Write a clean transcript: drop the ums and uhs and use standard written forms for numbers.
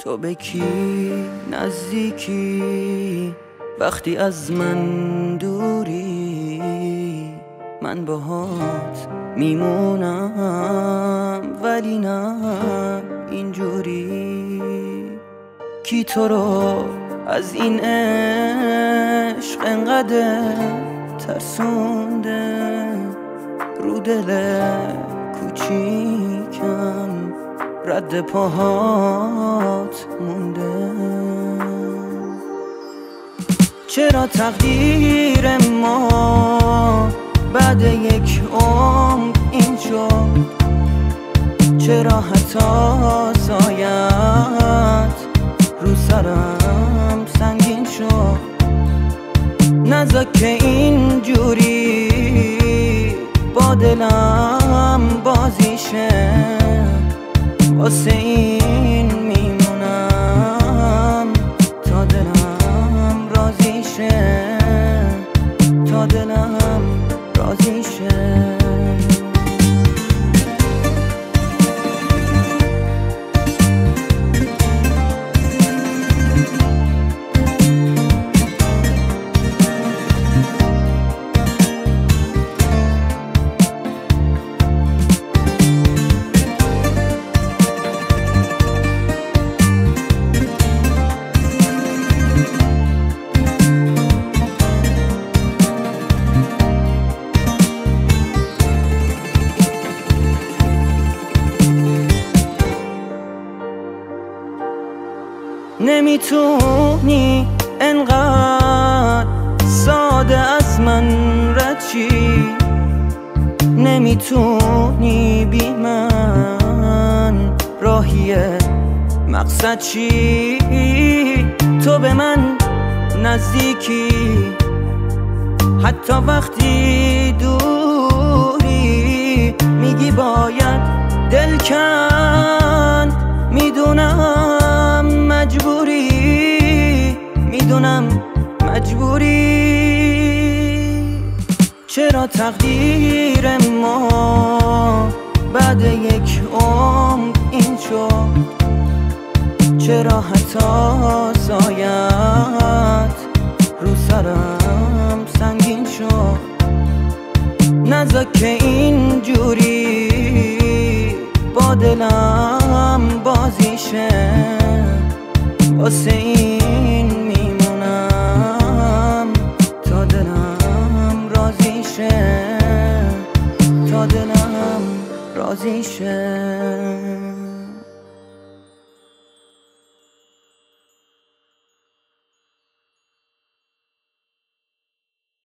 تو به کی نزدیکی وقتی از من دوری؟ من باهات میمونم ولی نه اینجوری. کی تو رو از این عشق انقدر ترسونده؟ رو دل کوچیکم رد پاهات مونده. چرا تقدیر ما بعد یک عمر این شد؟ چرا حتی سایت رو سرم سنگین شد؟ نذار که اینجوری با دلم بازی شه، واسه این میمونم تا دلم راضی شه، تا دلم راضی شه. نمیتونی انقدر ساده از من رد شی، نمیتونی بی من راهی مقصد شی. تو به من نزدیکی حتی وقتی دوری، میگی باید دل کن، میدونم مجبوری، میدونم مجبوری. چرا تقدیر ما بعد یک عمر این شد؟ چرا حتی سایت رو سرم سنگین شد؟ نذار که اینجوری با دلم بازی شه، واسه این میمونم تا دلم راضی شه، تا دلم راضی شه.